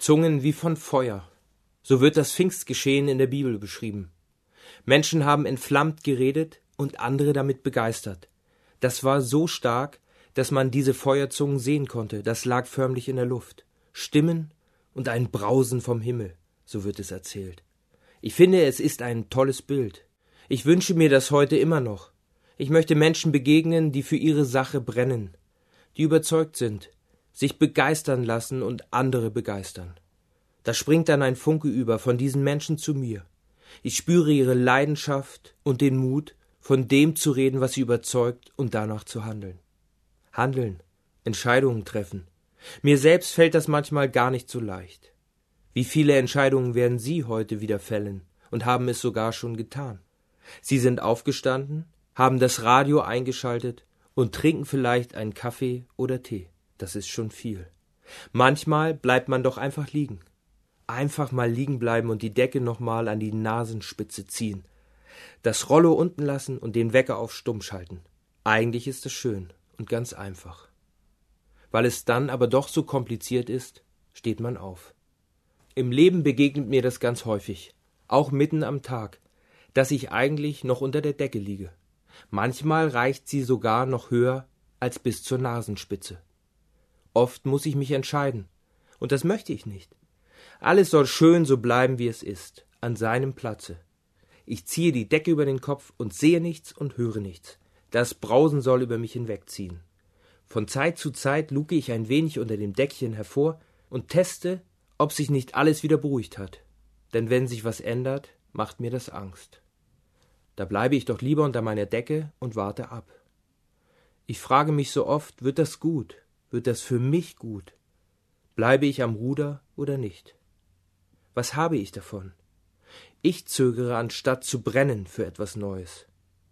Zungen wie von Feuer. So wird das Pfingstgeschehen in der Bibel beschrieben. Menschen haben entflammt geredet und andere damit begeistert. Das war so stark, dass man diese Feuerzungen sehen konnte. Das lag förmlich in der Luft. Stimmen und ein Brausen vom Himmel, so wird es erzählt. Ich finde, es ist ein tolles Bild. Ich wünsche mir das heute immer noch. Ich möchte Menschen begegnen, die für ihre Sache brennen, die überzeugt sind, sich begeistern lassen und andere begeistern. Da springt dann ein Funke über von diesen Menschen zu mir. Ich spüre ihre Leidenschaft und den Mut, von dem zu reden, was sie überzeugt, und danach zu handeln. Handeln, Entscheidungen treffen. Mir selbst fällt das manchmal gar nicht so leicht. Wie viele Entscheidungen werden Sie heute wieder fällen und haben es sogar schon getan? Sie sind aufgestanden, haben das Radio eingeschaltet und trinken vielleicht einen Kaffee oder Tee. Das ist schon viel. Manchmal bleibt man doch einfach liegen. Einfach mal liegen bleiben und die Decke nochmal an die Nasenspitze ziehen. Das Rollo unten lassen und den Wecker auf Stumm schalten. Eigentlich ist es schön und ganz einfach. Weil es dann aber doch so kompliziert ist, steht man auf. Im Leben begegnet mir das ganz häufig, auch mitten am Tag, dass ich eigentlich noch unter der Decke liege. Manchmal reicht sie sogar noch höher als bis zur Nasenspitze. Oft muss ich mich entscheiden, und das möchte ich nicht. Alles soll schön so bleiben, wie es ist, an seinem Platze. Ich ziehe die Decke über den Kopf und sehe nichts und höre nichts. Das Brausen soll über mich hinwegziehen. Von Zeit zu Zeit luke ich ein wenig unter dem Deckchen hervor und teste, ob sich nicht alles wieder beruhigt hat. Denn wenn sich was ändert, macht mir das Angst. Da bleibe ich doch lieber unter meiner Decke und warte ab. Ich frage mich so oft, wird das gut? Wird das für mich gut? Bleibe ich am Ruder oder nicht? Was habe ich davon? Ich zögere, anstatt zu brennen für etwas Neues.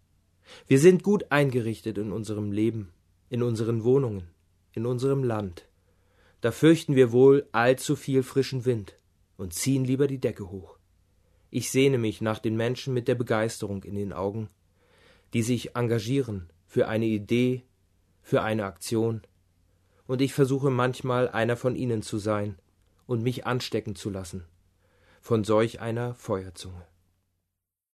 Wir sind gut eingerichtet in unserem Leben, in unseren Wohnungen, in unserem Land. Da fürchten wir wohl allzu viel frischen Wind und ziehen lieber die Decke hoch. Ich sehne mich nach den Menschen mit der Begeisterung in den Augen, die sich engagieren für eine Idee, für eine Aktion, und ich versuche manchmal einer von ihnen zu sein und mich anstecken zu lassen von solch einer Feuerzunge.